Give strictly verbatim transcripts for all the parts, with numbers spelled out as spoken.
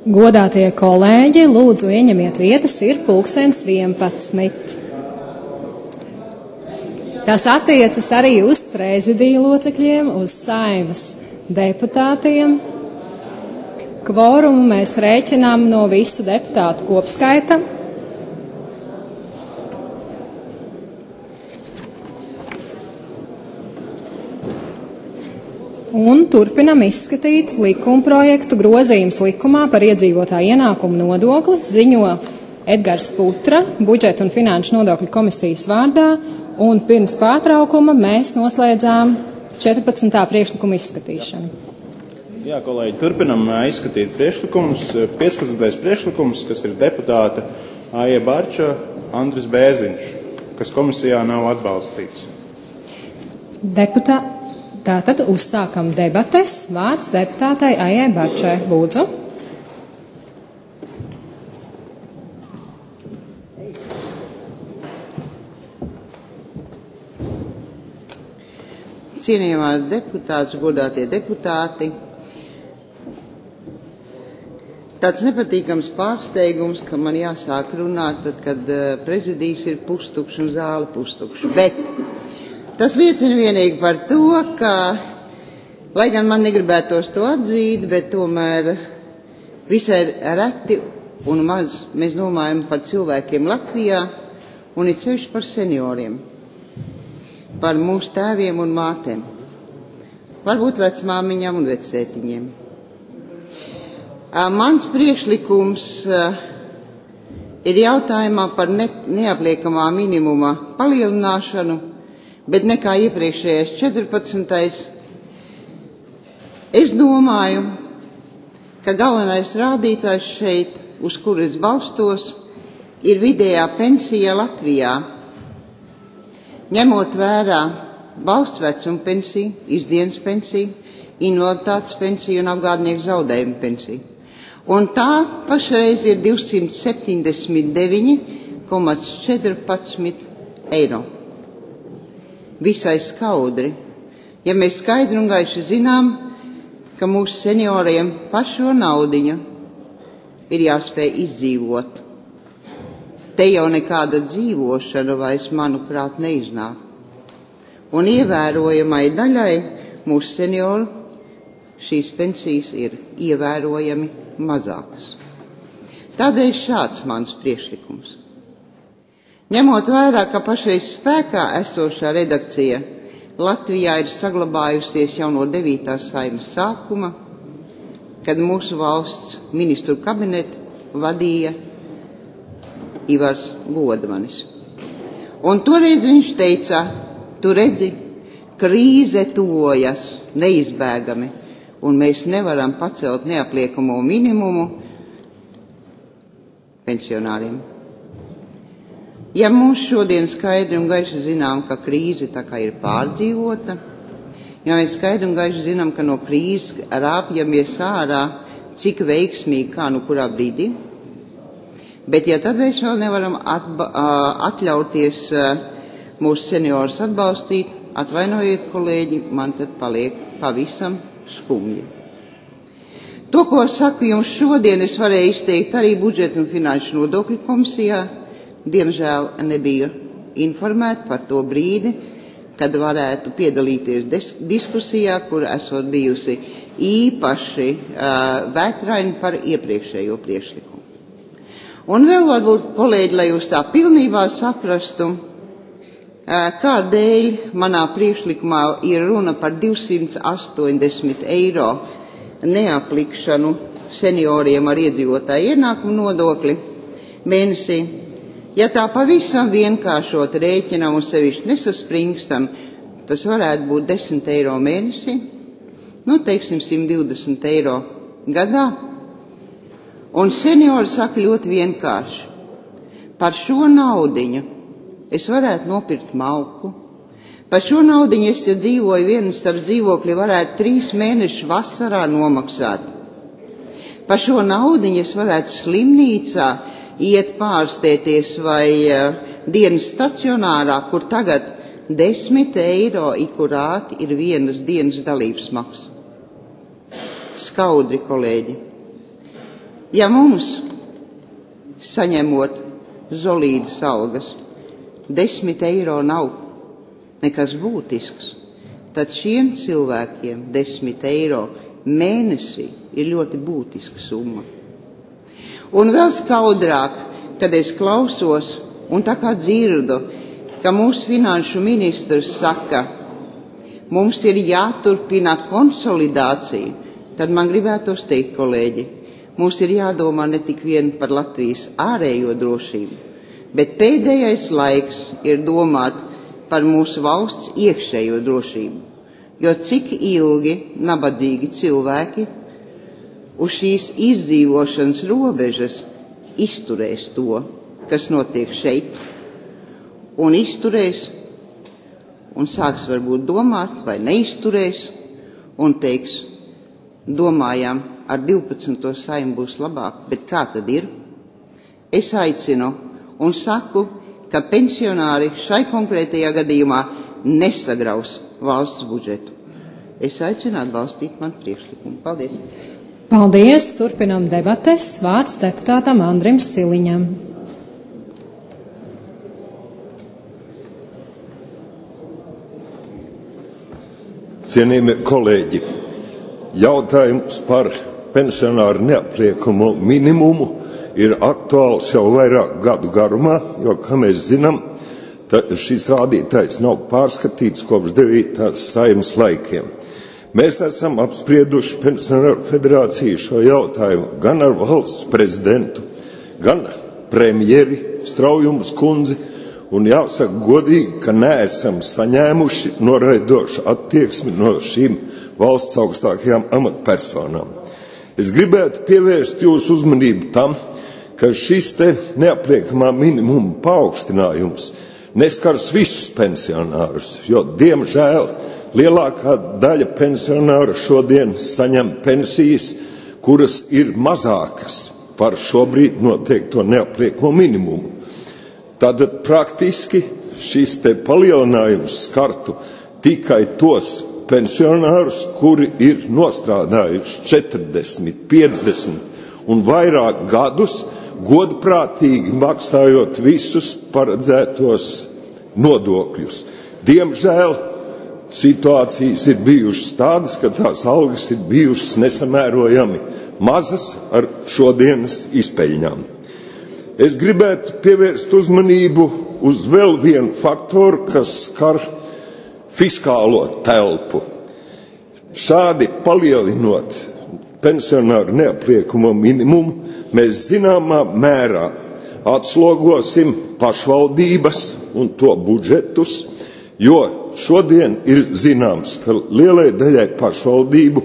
Godātie kolēģi, lūdzu ieņemiet vietas, ir pulkstens vienpadsmit. Tas attiecas arī uz prezidiju locekļiem, uz Saeimas deputātiem. Kvorumu mēs rēķinām no visu deputātu kopskaita. Un turpinam izskatīt likumprojektu grozījums likumā par iedzīvotāju ienākumu nodokli, ziņo Edgars Putra, budžeta un finanšu nodokļu komisijas vārdā, un pirms pārtraukuma mēs noslēdzām četrpadsmitā priekšlikuma izskatīšanu. Jā, kolēģi, turpinam izskatīt priekšlikumus. piecpadsmitais priekšlikums, kas ir deputāta Aija Barča, Andris Bērziņš, kas komisijā nav atbalstīts. Deputā... Tātad uzsākam debates. Vārds deputātai Aijai Barčai. Lūdzu. Cienījamās deputātas, godātie deputāti, tāds nepatīkams pārsteigums, ka man jāsāk runāt, tad, kad prezidijs ir pustukšs un zāle pustukša. Bet tas liecina vienīgi par to, ka, lai gan man negribētos to atzīt, bet tomēr visai reti un maz mēs domājam par cilvēkiem Latvijā un it sevišķi par senioriem, par mūsu tēviem un mātēm, varbūt vecmāmiņām un vectētiņiem. Mans priekšlikums ir jautājumā par ne, neapliekamā minimuma palielināšanu, bet nekā iepriekšējais četrpadsmitais. Es domāju, ka galvenais rādītājs šeit, uz kuru es balstos, ir vidējā pensija Latvijā, ņemot vērā valsts vecuma pensiju, izdienas pensiju, invaliditātes pensiju un apgādnieku zaudējumu pensiju. Un tā pašreiz ir divsimt septiņdesmit deviņi komats četrpadsmit eiro. Visai skaudri, ja mēs skaidri un gaiši zinām, ka mūsu senioriem pašo naudiņu ir jāspēj izdzīvot. Te jau nekāda dzīvošana vairs, manuprāt, neiznāk. Un ievērojamai daļai mūsu senioru šīs pensijas ir ievērojami mazākas. Tādēļ šāds mans priekšlikums. Ņemot vērā, ka pašreiz spēkā esošā redakcija Latvijā ir saglabājusies jau no devītās Saeimas sākuma, kad mūsu valsts ministru kabinetu vadīja Ivars Godmanis. Un toreiz viņš teica, tu redzi, krīze tuvojas neizbēgami, un mēs nevaram pacelt neapliekamo minimumu pensionāriem. Ja mums šodien skaidri un gaiši zinām, ka krīze tā kā ir pārdzīvota, ja mēs skaidri un gaiši zinām, ka no krīzes rāpjamies ārā, cik veiksmīgi kā nu kurā brīdī, bet ja tad mēs vēl nevaram atba, atļauties mūsu seniorus atbalstīt, atvainojiet, kolēģi, man tad paliek pavisam skumji. To, ko saku jums šodien, es varēju izteikt arī budžeta un finanšu nodokļu komisijā. Diemžēl nebija informēta par to brīdi, kad varētu piedalīties diskusijā, kur esot bijusi īpaši uh, vētraini par iepriekšējo priekšlikumu. Un vēl varbūt, kolēģi, lai jūs tā pilnībā saprastu, uh, kādēļ manā priekšlikumā ir runa par divsimt astoņdesmit eiro neaplikšanu senioriem ar iedzīvotāju ienākumu nodokli mēnesī. Ja tā pavisam vienkāršot rēķinam un sevišķi nesaspringstam, tas varētu būt desmit eiro mēnesī, nu, teiksim, simt divdesmit eiro gadā. Un seniori saka ļoti vienkārši, par šo naudiņu es varētu nopirkt malku, par šo naudiņu es, ja dzīvoju vienas starp dzīvokļi, varētu trīs mēnešus vasarā nomaksāt. Par šo naudiņu es varētu slimnīcā iet pārstēties vai uh, dienas stacionārā, kur tagad desmit eiro ikurāti ir vienas dienas dalības maksa. Skaudri, kolēģi. Ja mums, saņemot solīdas algas, desmit eiro nav nekas būtisks, tad šiem cilvēkiem desmit eiro mēnesī ir ļoti būtiska summa. Un vēl skaudrāk, kad es klausos un tā kā dzirdu, ka mūsu finanšu ministrs saka, mums ir jāturpina konsolidācija, tad man gribētos teikt, kolēģi, mums ir jādomā ne tik vien par Latvijas ārējo drošību, bet pēdējais laiks ir domāt par mūsu valsts iekšējo drošību. Jo cik ilgi nabadzīgi cilvēki uz šīs izdzīvošanas robežas izturēs to, kas notiek šeit, un izturēs, un sāks varbūt domāt, vai neizturēs, un teiks, domājām, ar divpadsmito Saeimu būs labāk, bet kā tad ir? Es aicinu un saku, ka pensionāri šai konkrētajā gadījumā nesagraus valsts budžetu. Es aicinu atbalstīt man priekšlikumu. Paldies! Paldies! Turpinām debates. Vārds deputātam Andrim Siliņam. Cienījamie kolēģi, jautājums par pensionāru neapliekamo minimumu ir aktuāls jau vairāk gadu garumā, jo, kā mēs zinām, šis rādītājs nav pārskatīts kopš devītās Saeimas laikiem. Mēs esam apsprieduši Pensionāru federāciju šo jautājumu gan ar valsts prezidentu, gan premjeri Straujumas kundzi, un jāsaka godīgi, ka neesam saņēmuši noraidošu attieksmi no šīm valsts augstākajām amatpersonām. Es gribētu pievērst jūsu uzmanību tam, ka šis te neapliekamā minimuma paaugstinājums neskars visus pensionārus, jo, diemžēl, lielākā daļa pensionāru šodien saņem pensijas, kuras ir mazākas par šobrīd noteikto neapliekamo minimumu. Tad praktiski šis te palielinājums skartu tikai tos pensionārus, kuri ir nostrādājuši četrdesmit, piecdesmit un vairāk gadus, godprātīgi maksājot visus paredzētos nodokļus. Diemžēl situācijas ir bijušas tādas, ka tās algas ir bijušas nesamērojami mazas ar šodienas izpeļņām. Es gribētu pievērst uzmanību uz vēl vienu faktoru, kas skar fiskālo telpu. Šādi palielinot pensionāru neapliekamo minimumu, mēs zināmā mērā atslogosim pašvaldības un to budžetus, jo šodien ir zināms, ka lielai daļai pašvaldību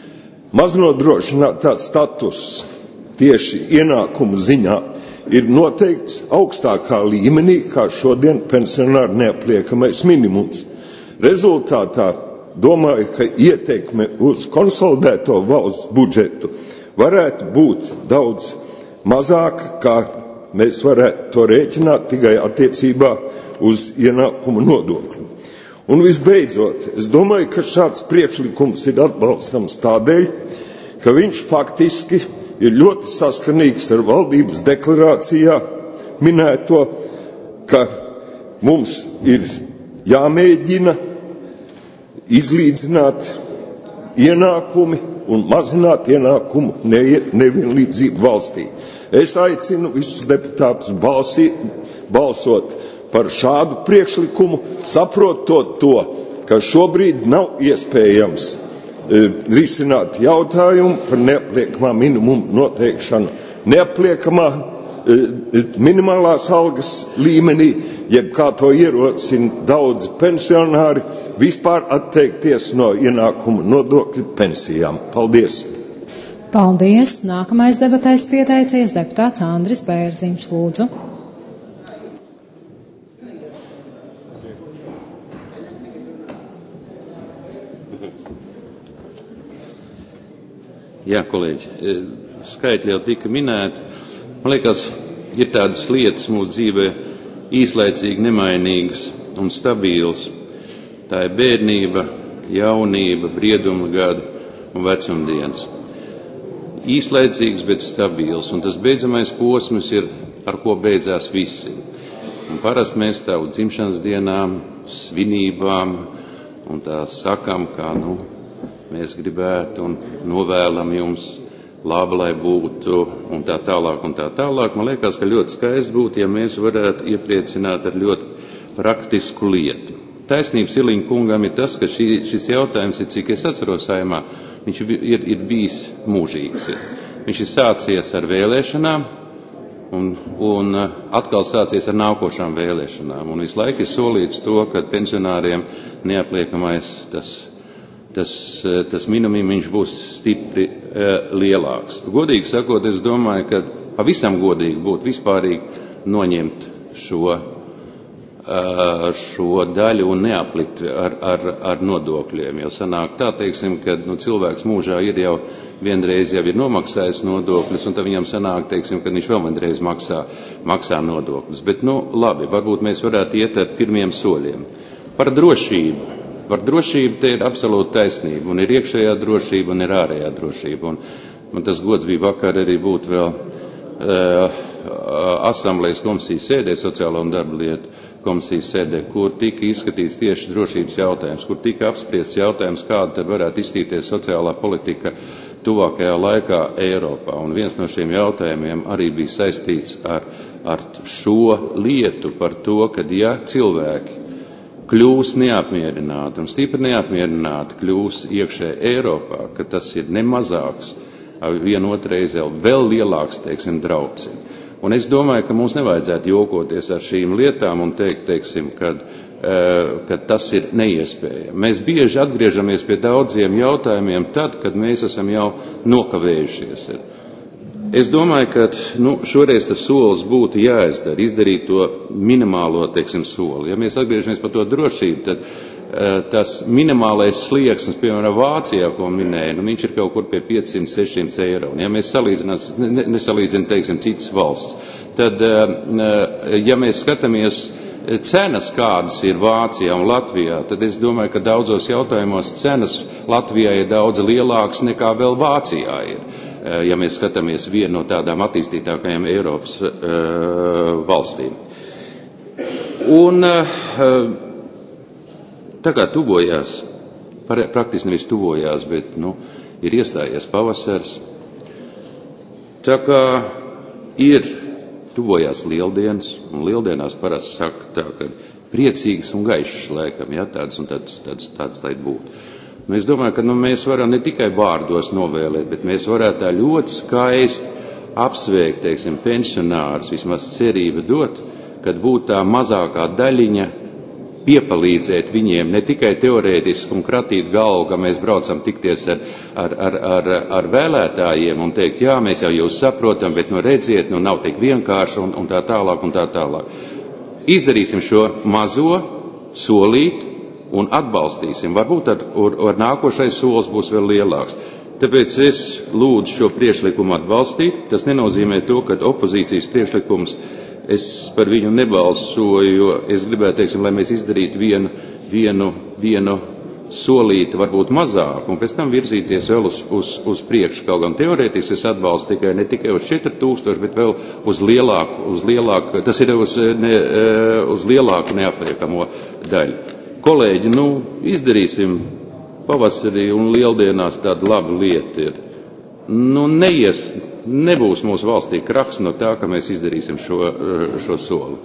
maznodrošinātā status tieši ienākumu ziņā ir noteikts augstākā līmenī, kā šodien pensionāru neapliekamais minimums. Rezultātā domāju, ka ietekme uz konsolidēto valsts budžetu varētu būt daudz mazāka, kā mēs varētu to rēķināt tikai attiecībā uz ienākumu nodokli. Un visbeidzot, es domāju, ka šāds priekšlikums ir atbalstams tādēļ, ka viņš faktiski ir ļoti saskanīgs ar valdības deklarācijā minēto, ka mums ir jāmēģina izlīdzināt ienākumi un mazināt ienākumu nevienlīdzību valstī. Es aicinu visus deputātus balsi, balsot par šādu priekšlikumu, saprotot to, ka šobrīd nav iespējams risināt jautājumu par neapliekamā minimumu noteikšanu neapliekamā minimālās algas līmenī, jeb kā to ierosina daudzi pensionāri, vispār atteikties no ienākuma nodokļu pensijām. Paldies! Paldies! Nākamais debatēs pieteicies deputāts Andris Bērziņš, lūdzu. Jā, kolēģi, skaitļi jau tika minēti. Man liekas, ir tādas lietas mūsu dzīvē īslaicīgi nemainīgas un stabīlas. Tā ir bērnība, jaunība, brieduma gadi un vecumdienas. īslaicīgs, bet stabils, un tas beidzamais posms ir, ar ko beidzās visi. Un parasti mēs tā uz dzimšanas dienām, svinībām, un tā sakam, kā, nu, mēs gribētu un novēlam jums labi, lai būtu, un tā tālāk, un tā tālāk. Man liekas, ka ļoti skaisti būtu, ja mēs varētu iepriecināt ar ļoti praktisku lietu. Taisnība Siliņa kungam ir tas, ka šī, šis jautājums ir, cik es atceros Saeimā, viņš ir, ir bijis mūžīgs. Viņš ir sācies ar vēlēšanām, un, un atkal sācies ar nākošām vēlēšanām. Un visu laiku ir solīts to, ka pensionāriem neapliekamais tas, tas, tas minimums būs stipri e, lielāks. Godīgi sakot, es domāju, ka pavisam godīgi būtu vispārīgi noņemt šo šo daļu un neaplikt ar, ar, ar nodokļiem. Jo sanāk tā, teiksim, ka nu, cilvēks mūžā ir jau vienreiz jau ir nomaksājis nodokļus, un tad viņam sanāk, teiksim, ka viņš vēl vienreiz maksā, maksā nodokļus. Bet, nu, labi, varbūt mēs varētu iet ar pirmiem soļiem. Par drošību. Par drošību te ir absolūta taisnība, un ir iekšējā drošība, un ir ārējā drošība. Un, un tas gods bija vakar arī būt vēl uh, asamblējas komisijas sēdē, sociālo un darba lietu komisijas sēdē, kur tika izskatīts tieši drošības jautājums, kur tika apspriests jautājums, kāda tad varētu izstīties sociālā politika tuvākajā laikā Eiropā. Un viens no šiem jautājumiem arī bija saistīts ar, ar šo lietu par to, ka ja cilvēki kļūs neapmierināti un stipri neapmierināti kļūs iekšē Eiropā, ka tas ir nemazāks, vienotreiz vēl lielāks, teiksim, drauds. Un es domāju, ka mums nevajadzētu jokoties ar šīm lietām un teikt, teiksim, kad, ka tas ir neiespējami. Mēs bieži atgriežamies pie daudziem jautājumiem tad, kad mēs esam jau nokavējušies. Es domāju, ka nu, šoreiz tas solis būtu jāizdara, izdarīt to minimālo, teiksim, soli. Ja mēs atgriežamies par to drošību, tad tas minimālais slieksnis, piemēram, Vācijā, ko minēja, nu, viņš ir kaut kur pie piecsimt līdz sešsimt eiro. Un ja mēs salīdzinām, ne, nesalīdzinām, teiksim, citas valsts, tad, ja mēs skatāmies cenas, kādas ir Vācijā un Latvijā, tad es domāju, ka daudzos jautājumos cenas Latvijā ir daudz lielākas nekā vēl Vācijā ir. Ja mēs skatāmies vienu no tādām attīstītākajām Eiropas uh, valstīm. Un uh, tā kā tuvojās, praktiski nevis tuvojās, bet nu, ir iestājies pavasars, tā kā ir tuvojās lieldienas, un lieldienās parasti saka tā, ka priecīgs un gaišs laikam, ja, tāds un tāds, tāds, tāds tā būt. Nu, es domāju, ka nu, mēs varam ne tikai vārdos novēlēt, bet mēs varētu tā ļoti skaisti apsveikt, teiksim, pensionārus, vismaz cerību dot, kad būtu tā mazākā daļiņa piepalīdzēt viņiem, ne tikai teorētiski un kratīt galvu, ka mēs braucam tikties ar, ar, ar, ar, ar vēlētājiem un teikt, jā, mēs jau jūs saprotam, bet nu redziet, nu nav tik vienkārši un, un tā tālāk un tā tālāk. Izdarīsim šo mazo solīt un atbalstīsim. Varbūt ar, ar, ar nākošais solis būs vēl lielāks. Tāpēc es lūdzu šo priekšlikumu atbalstīt. Tas nenozīmē to, ka opozīcijas priekšlikums es par viņu nebalsoju, jo es gribētu, teiksim, lai mēs izdarītu vienu, vienu, vienu solīti, varbūt mazāk, un pēc tam virzīties vēl uz, uz, uz priekšu. Kaut gan teorētiski es atbalstu tikai ne tikai uz četri tūkstoši, bet vēl uz lielāku, uz lielāku, tas ir uz, ne, uz lielāku neapliekamo daļu. Kolēģi, nu, izdarīsim pavasarī un lieldienās tādu labu lietu ir. Nu, neies, nebūs mūsu valstī krahs no tā, ka mēs izdarīsim šo, šo soli.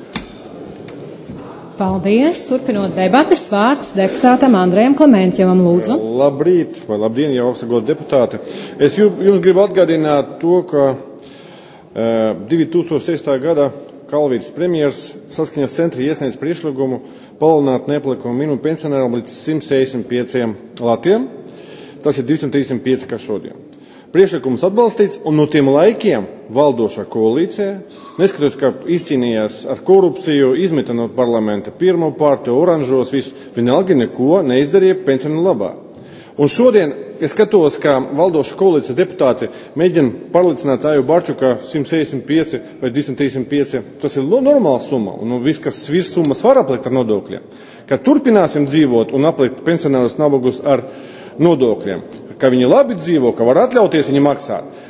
Paldies. Turpinot debates, vārds deputātam Andrejam Klementjevam, lūdzu. Labrīt, vai labdien, jau augstagoda deputāti. Es jums gribu atgādināt to, ka e, divi tūkstoši sestā gada Kalvītis premjers saskaņā centra iesniedz priekšlikumu palielināt neapliekumu minimumu pensionāram līdz simt sešdesmit pieciem latiem. Tas ir divsimt trīsdesmit pieci kā šodien. Priekšlikums atbalstīts, un no tiem laikiem valdošā koalīcija, neskatoties, ka izcīnījās ar korupciju, izmeta no parlamenta pirmo partiju, oranžos, visu, vienalga neko neizdarīja pensionāru labā. Un šodien es skatos, ka valdošā koalīcijas deputāti mēģina pārliecināt Aiju Barču, ka simt sešdesmit pieci vai divsimt trīsdesmit pieci, tas ir normāla summa, un viss, kas visas summas var aplikt ar nodokļiem, ka turpināsim dzīvot un aplikt pensionārus nabagus ar nodokļiem, ka viņi labi dzīvo, ka var atļauties viņi maksāt.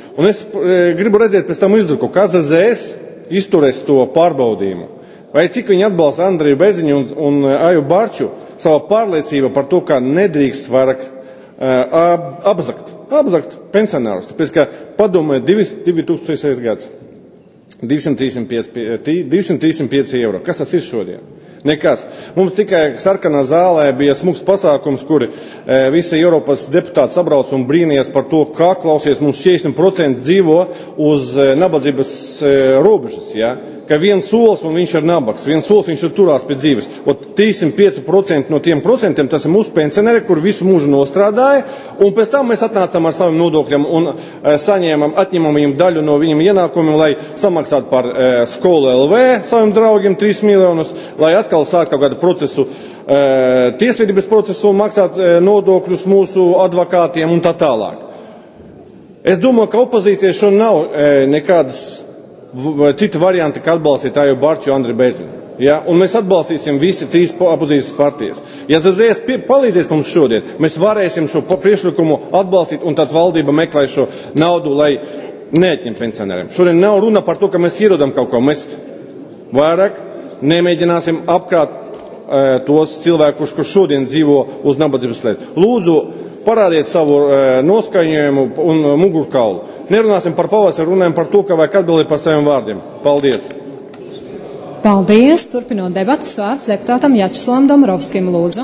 Un es e, gribu redzēt pēc tam izdruku, ka A Z Z S izturēs to pārbaudījumu. Vai cik viņi atbalsta Andriju Bērziņu un, un Aju Barču savā pārliecība par to, ka nedrīkst vairāk uh, apzakt, apzakt pensionārus. Tāpēc, ka padomājiet, divi tūkstoši sestais gads, divsimt trīsdesmit pieci eiro. Kas tas ir šodien? Nekas. Mums tikai sarkanā zālē bija smuks pasākums, kur e, visi Eiropas deputāti sabrauc un brīnījās par to, kā klausies mums četrdesmit procenti dzīvo uz e, nabadzības e, robežas. Ja? Ka viens solis un viņš ir nabaks, viens solis viņš ir turās pie dzīves. Ot trīsdesmit pieci procenti no tiem procentiem tas ir mūsu pensionēri, kur visu mūžu nostrādāja, un pēc tam mēs atnācām ar saviem nodokļiem un e, saņēmām, atņemam viņam daļu no viņam ienākumiem, lai samaksātu par e, skolu L V saviem draugiem trīs miljonus, lai atkal sākt kaut kādu procesu, e, tiesvedības procesu un maksāt e, nodokļus mūsu advokātiem un tā tālāk. Es domāju, ka opozīcija šo nav e, nekādas cita varianti, kā atbalstīt Aju Barču, Andriu Bērziņu. Ja? Un mēs atbalstīsim visi trīs opozīcijas partijas. Ja Z Z S palīdzēs mums šodien, mēs varēsim šo priekšlikumu atbalstīt, un tad valdība meklē šo naudu, lai neatņem pensionāriem. Šodien nav runa par to, ka mēs ierodam kaut ko. Mēs vairāk nemēģināsim apkrāt e, tos cilvēkus, kur šodien dzīvo uz nabadzības slēdz. Lūdzu, parādiet savu e, noskaņojumu un mugurkaulu. Nerunāsim par pavasari, runājam par to, ka vajag atbildēt par saviem vārdiem. Paldies! Paldies! Turpinot debatas, vārds deputātam Jačeslavam Dombrovskim, lūdzu.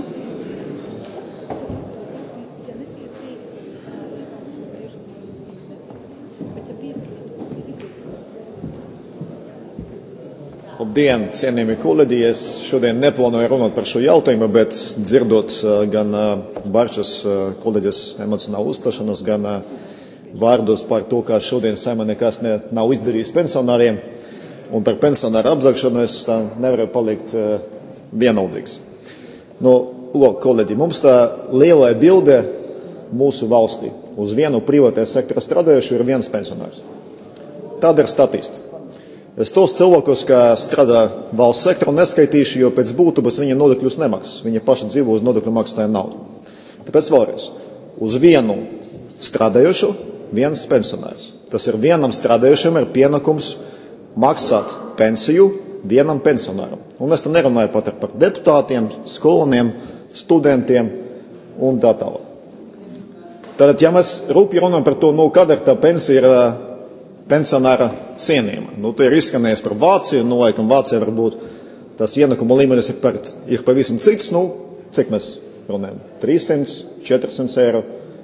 Labdien, cienījami kolēģi! Es šodien neplānoju runāt par šo jautājumu, bet dzirdot gan Barčas kolēģis emocionālu uzstāšanos, gan vārdus par to, ka šodien Saeima nekas ne, nav izdarījis pensionāriem, un par pensionāru apzakšanu es tā nevaru palikt uh, vienaldzīgs. Nu, lūk, kolēģi, mums tā lielā bilde mūsu valstī. Uz vienu privātajā sektora strādājušu ir viens pensionārs. Tāda ir statistika. Es tos cilvēkus, kā strādā valsts sektoru, neskaitīšu, jo pēc būtības viņa nodokļus nemaksas. Viņa paša dzīvo uz nodokļu maksātāju naudu. Tāpēc vēlreiz, uz vienu strādājušu viens pensionārs. Tas ir vienam strādājušam ir pienākums maksāt pensiju vienam pensionāram. Un es te nerunāju pat par deputātiem, skoloniem, studentiem un tā tālāk. Tātad, ja mēs rūpīgi runājam par to, nu, kad ir tā pensija ir pensionāra cienījuma. Nu, te ir izskanējis par Vāciju, nu, laikam Vācija varbūt tas ienākuma līmenis ir, par, ir pavisam cits, nu, cik mēs runājam? trīssimts, četrsimt eiro.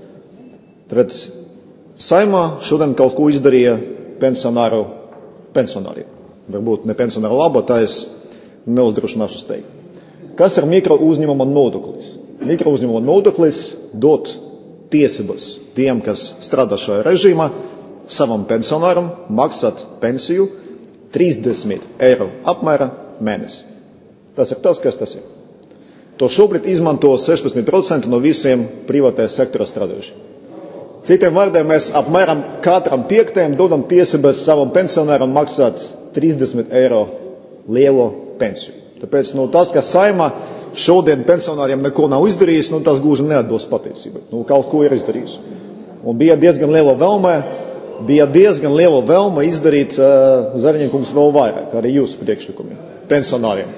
Tad Saeimā šodien kaut ko izdarīja pensionāru pensionāriem. Varbūt ne pensionāru labā, tā es neuzdrošināšu teikt. Kas ir mikro uzņēmuma nodoklis? Mikro uzņēmuma nodoklis dot tiesības tiem, kas strādā šajā režīmā, savam pensionāram maksāt pensiju trīsdesmit eiro apmēra mēnesi. Tas ir tas, kas tas ir. To šobrīd izmanto sešpadsmit procenti no visiem privātajā sektorā strādājušiem. Citiem vārdiem mēs apmēram katram piektajam dodam tiesības savam pensionāram maksāt trīsdesmit eiro lielo pensiju. Tāpēc nu, tas, ka Saeima šodien pensionāriem neko nav izdarījis, nu, tas gluži neatbilst patiesībai. Nu, kaut ko ir izdarījis. Un bija diezgan liela vēlme, bija diezgan liela vēlme izdarīt uh, Zariņiekungs vēl vairāk, arī jūsu priekšlikumiem, pensionāriem.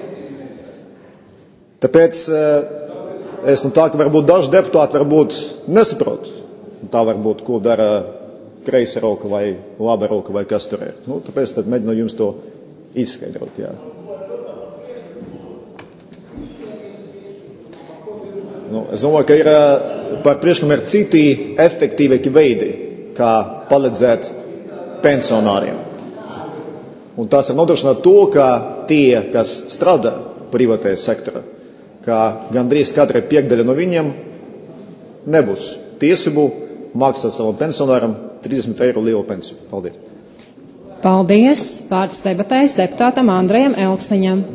Tāpēc uh, es nu tā, ka varbūt daži deputāti varbūt nesaprot. Tā var būt, ko dara kreisa roka vai laba roka vai kas tur ir. Nu, tāpēc tad mēģinu jums to izskaidrot. Jā. Nu, es domāju, ka ir par priekšlikumu ir citi efektīvāki veidi, kā palīdzēt pensionāriem. Un tas ir nodrošināt to, ka tie, kas strādā privātajā sektorā, ka gandrīz katrai piekdaļa no viņiem nebūs tiesību maksāt savam pensionāram trīsdesmit eiro lielu pensiju. Paldies. Paldies. Vārds debatēs deputātam Andrejam Elksniņam.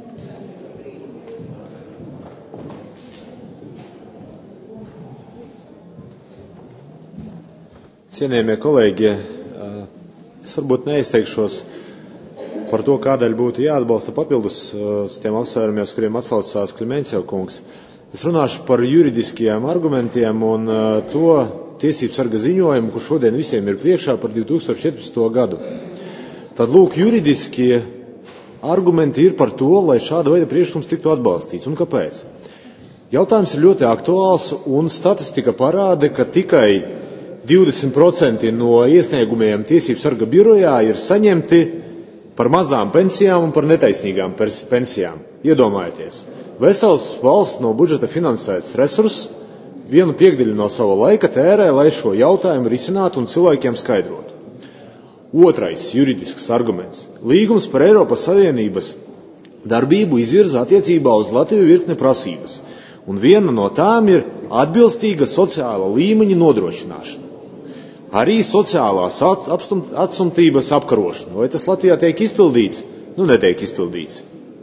Cienījamie kolēģi, es varbūt neizteikšos par to, kādēļ būtu jāatbalsta papildus tiem apsvērumiem, uz kuriem atsaucās Klimenčeva kungs. Es runāšu par juridiskiem argumentiem un to tiesību sarga ziņojumu, kur šodien visiem ir priekšā par divi tūkstoši četrpadsmito gadu. Tad, lūk, juridiskie argumenti ir par to, lai šāda veida priekšlikums tiktu atbalstīts. Un kāpēc? Jautājums ir ļoti aktuāls, un statistika parāda, ka tikai divdesmit procenti no iesniegumiem tiesību sarga birojā ir saņemti par mazām pensijām un par netaisnīgām pensijām. Iedomājieties, vesels valsts no budžeta finansēts resurss vienu piekdiļu no sava laika tērē, lai šo jautājumu risinātu un cilvēkiem skaidrotu. Otrais juridisks arguments. Līgums par Eiropas Savienības darbību izvirza attiecībā uz Latviju virkne prasības, un viena no tām ir atbilstīga sociāla līmeņa nodrošināšana. Arī sociālās atstumtības apkarošana. Vai tas Latvijā tiek izpildīts? Nu, netiek izpildīts.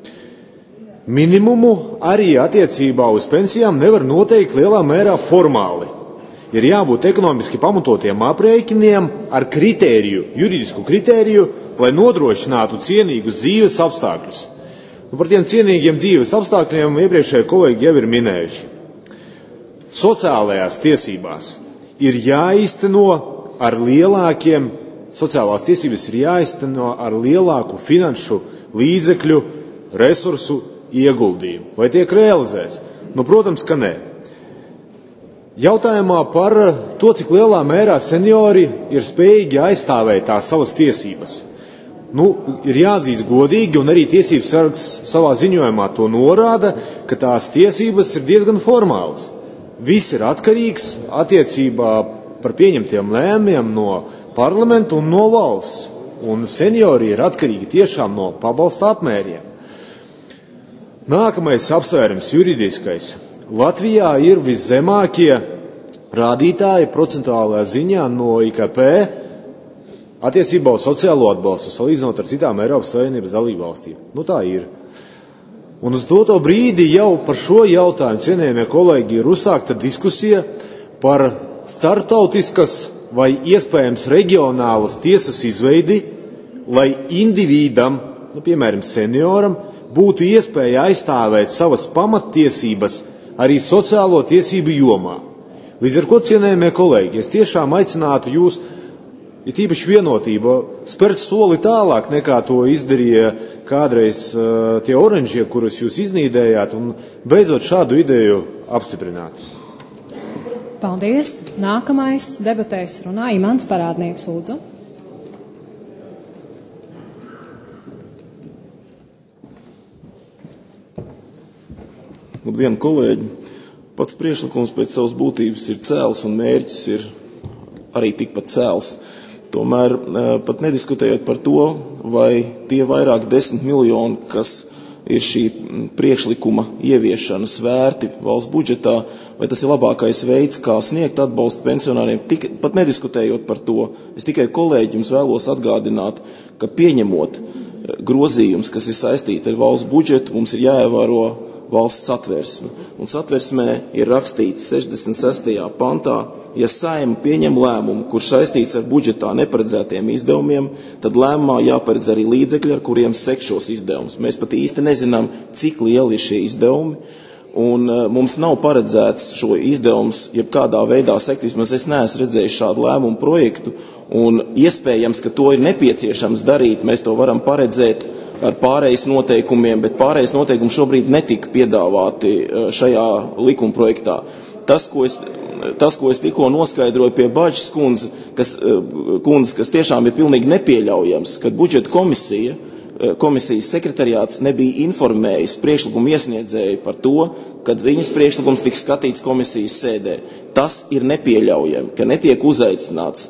Minimumu arī attiecībā uz pensijām nevar noteikt lielā mērā formāli. Ir jābūt ekonomiski pamatotiem aprēķiniem ar kritēriju, juridisku kritēriju, lai nodrošinātu cienīgus dzīves apstākļus. Un par tiem cienīgiem dzīves apstākļiem iepriekšējie kolēģi jau ir minējuši. Sociālajās tiesībās ir jāizteno ar lielākiem, sociālās tiesības ir jāizteno ar lielāku finanšu līdzekļu, resursu ieguldījumu. Vai tiek realizēts? Nu, protams, ka nē. Jautājumā par to, cik lielā mērā seniori ir spējīgi aizstāvēt tās savas tiesības. Nu, ir jāatzīst godīgi, un arī tiesības sargs savā ziņojumā to norāda, ka tās tiesības ir diezgan formālas. Viss ir atkarīgs attiecībā par pieņemtiem lēmumiem no parlamenta un no valsts. Un seniori ir atkarīgi tiešām no pabalsta apmēriem. Nākamais apsvērums juridiskais. Latvijā ir viszemākie rādītāji procentuālajā ziņā no I K P attiecībā uz sociālo atbalstu, salīdzinot ar citām Eiropas Savienības dalībvalstīm. Nu tā ir. Un uz doto brīdi jau par šo jautājumu, cienījamie kolēģi, ir uzsākta diskusija par starptautiskas vai iespējams reģionālas tiesas izveidi, lai individam, nu, piemēram, senioram, būtu iespēja aizstāvēt savas pamattiesības arī sociālo tiesību jomā. Līdz ar ko, cienējamie kolēģi, es tiešām aicinātu jūs, ir tīpaši vienotība, spērt soli tālāk nekā to izdarīja kādreiz uh, tie oranžie, kurus jūs iznīdējāt, un beidzot šādu ideju apstiprināt. Paldies. Nākamais debatēs runā Imants Parādnieks, lūdzu. Labdien, kolēģi! Pats priekšlikums pēc savas būtības ir cēls un mērķis ir arī tikpat cēls. Tomēr pat nediskutējot par to, vai tie vairāk desmit miljoni, kas ir šī priekšlikuma ieviešanas vērti valsts budžetā, vai tas ir labākais veids, kā sniegt atbalstu pensionāriem, tik, pat nediskutējot par to. Es tikai kolēģi jums vēlos atgādināt, ka pieņemot grozījums, kas ir saistīti ar valsts budžetu, mums ir jāievēro valsts satversme. Un satversmē ir rakstīts sešdesmit sestajā pantā, ja Saeima pieņem lēmumu, kurš saistīts ar budžetā neparedzētiem izdevumiem, tad lēmumā jāparedz arī līdzekļi, ar kuriem sekt šos izdevumus. Mēs pat īsti nezinām, cik lieli ir šie izdevumi, un uh, mums nav paredzēts šo izdevumus jebkādā veidā sekt, vismaz es neesmu redzējis šādu lēmumu projektu, un iespējams, ka to ir nepieciešams darīt, mēs to varam paredzēt ar pārejas noteikumiem, bet pārejas noteikumi šobrīd netika piedāvāti šajā likumprojektā. Tas, ko es, tas, ko es tikko noskaidroju pie Baģis kundze, kas, kundze, kas tiešām ir pilnīgi nepieļaujams, kad budžeta komisija, komisijas sekretariāts nebija informējis priekšlikumu iesniedzēju par to, kad viņas priekšlikums tiks skatīts komisijas sēdē. Tas ir nepieļaujami, ka netiek uzaicināts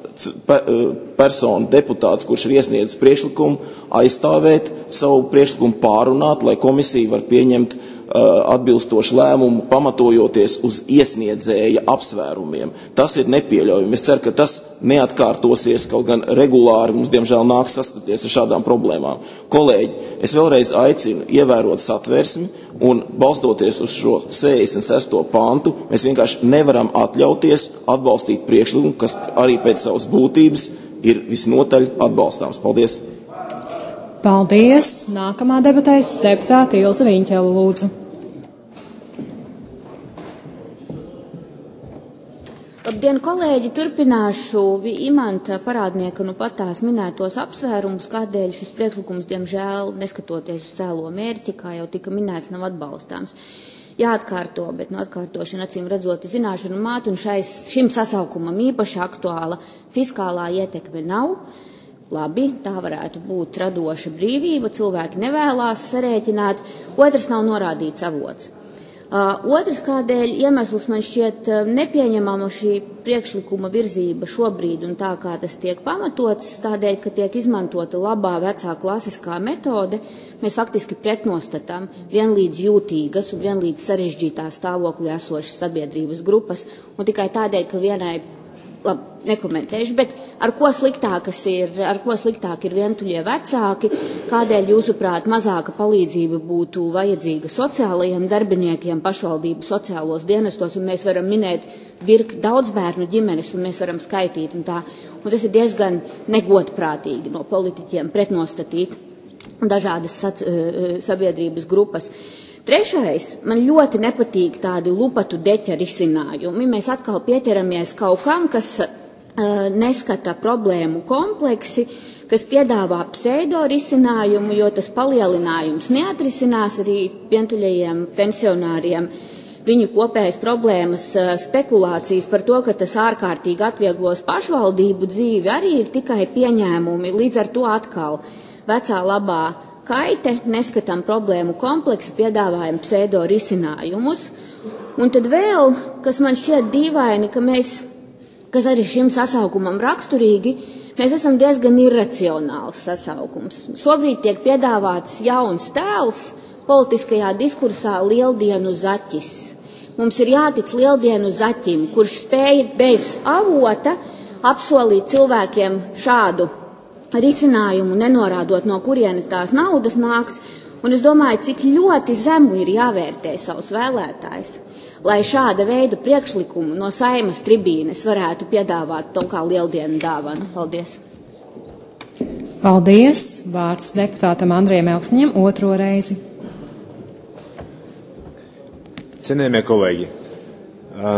persona, deputāts, kurš ir iesniedzis priekšlikumu, aizstāvēt savu priekšlikumu, pārunāt, lai komisija var pieņemt atbilstošu lēmumu, pamatojoties uz iesniedzēja apsvērumiem. Tas ir nepieļaujami. Es ceru, ka tas neatkārtosies, kaut gan regulāri mums, diemžēl, nāks saskaties ar šādām problēmām. Kolēģi, es vēlreiz aicinu ievērot satversmi un balstoties uz šo sešdesmit sesto pantu, mēs vienkārši nevaram atļauties atbalstīt priekšlikumu, kas arī pēc savas būtības ir visnotaļ atbalstāms. Paldies! Paldies! Nākamā debatēs deputāte Ilze Viņķele, lūdzu. Labdien, kolēģi, turpināšu Imanta Parādnieka nu pat tās minētos apsvērumus, kādēļ šis priekšlikums, diemžēl, neskatoties uz cēlo mērķi, kā jau tika minēts, nav atbalstāms. Jāatkārto, bet no atkārtošana acīm redzot zināšanu mātu, un šais, šim sasaukumam īpaši aktuāla fiskālā ietekme nav. Labi, tā varētu būt radoša brīvība, cilvēki nevēlās sarēķināt, otrs nav norādīts avots. Uh, otrs, kādēļ iemesls man šķiet uh, nepieņemama šī priekšlikuma virzība šobrīd un tā, kā tas tiek pamatots, tādēļ, ka tiek izmantota labā vecā klasiskā metode, mēs faktiski pretnostatām vienlīdz jūtīgas un vienlīdz sarežģītā stāvoklī esošas sabiedrības grupas, un tikai tādēļ, ka vienai, labi, nekomentēšu, bet ar ko sliktākas ir, ar ko sliktāk ir vientuļie vecāki, kādēļ jūsuprāt mazāka palīdzība būtu vajadzīga sociālajiem darbiniekiem pašvaldību sociālos dienestos, un mēs varam minēt virkni daudz bērnu ģimenes, un mēs varam skaitīt, un tā, un tas ir diezgan negodprātīgi no politiķiem pretnostatīt dažādas sac, sabiedrības grupas. Trešais, man ļoti nepatīk tādi lupatu deķa risinājumi. Mēs atkal pieķeramies kaut kam, kas neskata problēmu kompleksi, kas piedāvā pseido risinājumu, jo tas palielinājums neatrisinās arī vientuļajiem pensionāriem. Viņu kopējas problēmas spekulācijas par to, ka tas ārkārtīgi atvieglos pašvaldību dzīvi, arī ir tikai pieņēmumi. Līdz ar to atkal vecā labā kaite, neskatām problēmu kompleksu, piedāvājam pseido risinājumus. Un tad vēl, kas man šķiet dīvaini, ka mēs, kas arī šim sasaukumam raksturīgi, mēs esam diezgan irracionāls sasaukums. Šobrīd tiek piedāvāts jauns tēls politiskajā diskursā lieldienu zaķis. Mums ir jātic lieldienu zaķim, kurš spēja bez avota apsolīt cilvēkiem šādu risinājumu, nenorādot, no kurienes tās naudas nāks, un es domāju, cik ļoti zemu ir jāvērtē savus vēlētājs, lai šāda veida priekšlikumu no Saimas tribīnes varētu piedāvāt to kā lieldienu dāvanu. Paldies. Paldies. Vārds deputātam Andrijam Elksniņam otro reizi. Cienējamie kolēģi, uh,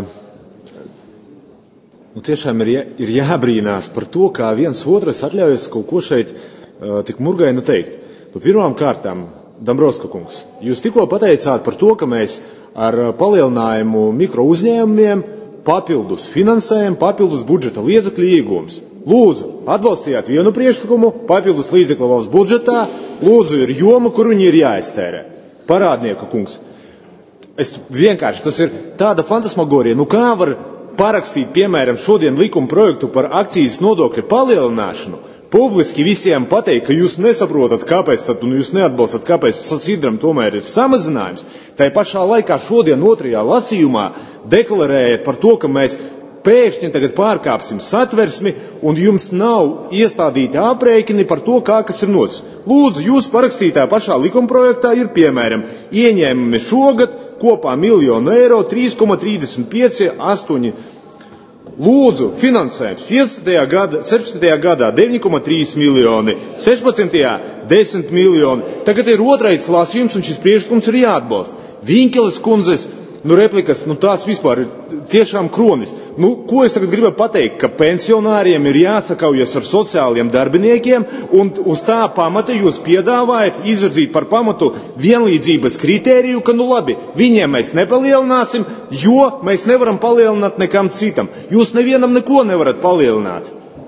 nu tiešām ir, jā, ir jābrīnās par to, kā viens otrs atļaujas kaut ko šeit uh, tik murgainu teikt. Nu, pirmām kārtām, Dambrovska kungs, jūs tikko pateicāt par to, ka mēs ar palielinājumu mikro uzņēmumiem papildus finansējumu, papildus budžeta līdzekļu iegūmus. Lūdzu, atbalstījāt vienu priekšlikumu, papildus līdzekļu valsts budžetā, lūdzu, ir joma, kur viņi ir jāiztērē. Parādnieka kungs. Es vienkārši, tas ir tāda fantasmagorija, nu kā var parakstīt, piemēram, šodien likuma projektu par akcijas nodokļa palielināšanu, publiski visiem pateikt, ka jūs nesaprotat, kāpēc tad, un jūs neatbalstat, kāpēc tas Sidram tomēr ir samazinājums. Tā pašā laikā šodien otrajā lasījumā deklarējat par to, ka mēs pēkšņi tagad pārkāpsim satversmi, un jums nav iestādīti aprēķini par to, kā kas ir nocis. Lūdzu, jūs parakstītā pašā likumprojektā ir, piemēram, ieņēmumi šogad kopā miljonu eiro, trīs komats trīsdesmit pieci astoņi. Lūdzu, finansējums septiņpadsmitajā gadā deviņi komats trīs miljoni, sešpadsmitajā desmit miljoni. Tagad ir otrais lasījums, un šis priekšlikums ir jāatbalsta. Vinkeles kundzes, nu, replikas, nu, tās vispār ir tiešām kronis. Nu, ko es tagad gribu pateikt, ka pensionāriem ir jāsakaujas ar sociāliem darbiniekiem, un uz tā pamata jūs piedāvājat izvirzīt par pamatu vienlīdzības kritēriju, ka, nu labi, viņiem mēs nepalielināsim, jo mēs nevaram palielināt nekam citam. Jūs nevienam neko nevarat palielināt.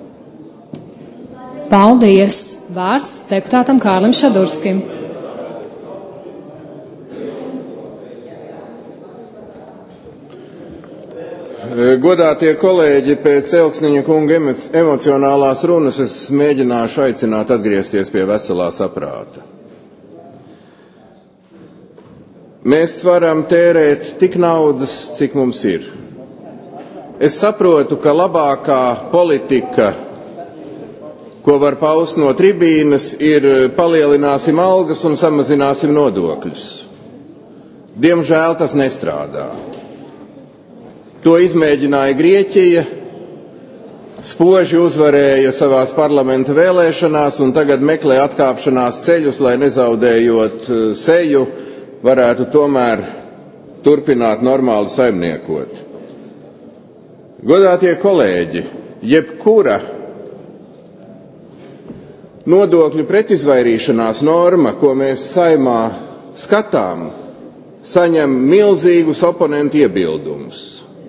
Paldies. Vārds deputātam Kārlim Šadurskim. Godātie kolēģi, pēc Elksniņa kunga emocionālās runas es mēģināšu aicināt atgriezties pie veselā saprāta. Mēs varam tērēt tik naudas, cik mums ir. Es saprotu, ka labākā politika, ko var paust no tribīnes, ir palielināsim algas un samazināsim nodokļus. Diemžēl tas nestrādā. To izmēģināja Grieķija, spoži uzvarēja savās parlamenta vēlēšanās un tagad meklē atkāpšanās ceļus, lai nezaudējot seju, varētu tomēr turpināt normāli saimniekot. Godātie kolēģi, jebkura nodokļu pretizvairīšanās norma, ko mēs Saeimā skatām, saņem milzīgus oponentu iebildumus.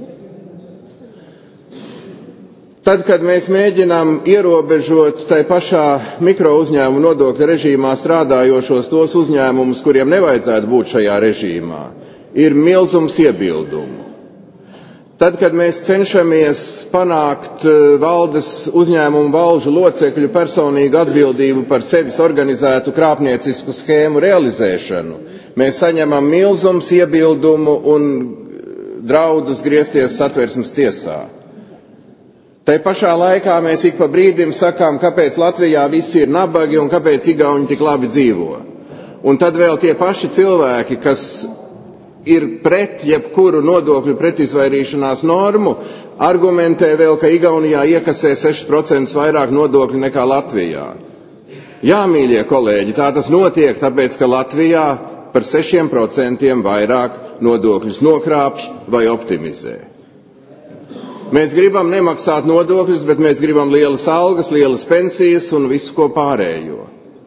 Tad, kad mēs mēģinām ierobežot tai pašā mikrouzņēmumu nodokļa režīmā strādājošos tos uzņēmumus, kuriem nevajadzētu būt šajā režīmā, ir milzums iebildumu. Tad, kad mēs cenšamies panākt valdes uzņēmumu valžu locekļu personīgu atbildību par sevis organizētu krāpniecisku schēmu realizēšanu, mēs saņemam milzums iebildumu un draudus griezties Satversmes tiesā. Tai pašā laikā mēs ik pa brīdim sakām, kāpēc Latvijā visi ir nabagi un kāpēc Igauni tik labi dzīvo. Un tad vēl tie paši cilvēki, kas ir pret jebkuru nodokļu pretizvairīšanās normu, argumentē vēl, ka Igaunijā iekasē sešus procentus vairāk nodokļu nekā Latvijā. Jā, mīļie kolēģi, tā tas notiek, tāpēc, ka Latvijā par sešiem procentiem vairāk nodokļus nokrapj vai optimizē. Mēs gribam nemaksāt nodokļus, bet mēs gribam lielas algas, lielas pensijas un visu ko pārējo.